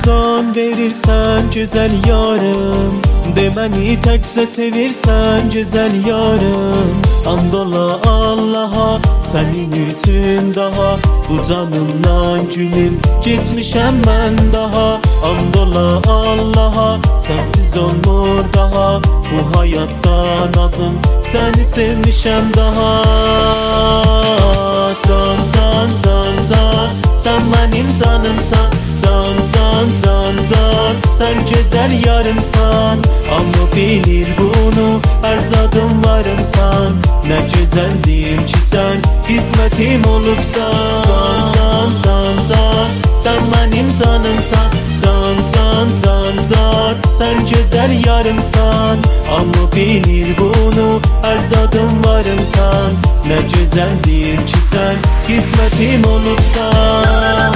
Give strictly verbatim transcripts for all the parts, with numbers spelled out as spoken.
can verirsen güzel yarım, de beni tekse sevirsen güzel yarım. Andola Allah'a senin üçün daha, bu canımdan gülüm gitmişem ben daha. Andola Allah'a sensiz olmur daha, bu hayatta nazım seni sevmişem daha. Can can can can, sen benim canımsan. Can can can can, sen güzel yarımsan. Amma bilir bunu her zadım varımsan. Ne güzeldim ki sen hizmetim olupsan. Can can can can, sen benim canımsan. Can can can can, sen güzel yarımsan. Amma bilir bunu her zadım varımsan. Ne güzeldim ki sen hizmetim olupsan.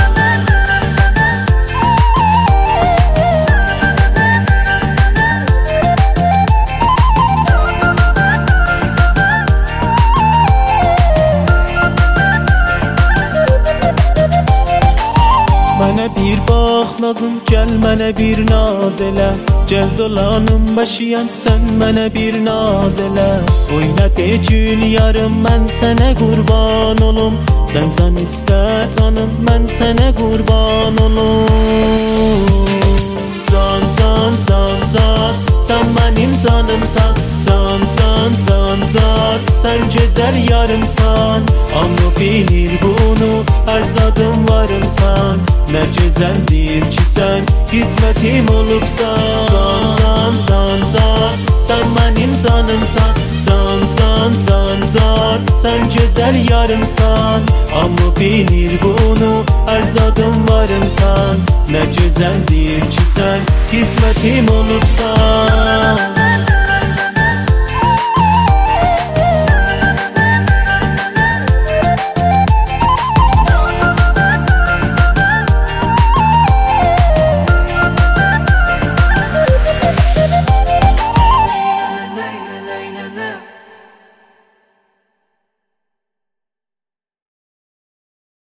Mənə bir bax nazım, gəl mənə bir naz elə. Gəl dolanım başıyan, sən mənə bir naz elə. Oyna de gül yarım, mən sənə qurban olum. Sən can istə canım, mən sənə qurban olum. Can can can can, sən mənim canımsan. Can can can can, sen güzel yarımsan. Amma bilir bunu her zadım varımsan. Ne güzeldir ki sen hizmetim olupsan. Can can can can, sen benim canımsan. Can can can can, sen güzel yarımsan. Amma bilir bunu her zadım varımsan. Ne güzeldir ki sen hizmetim olupsan.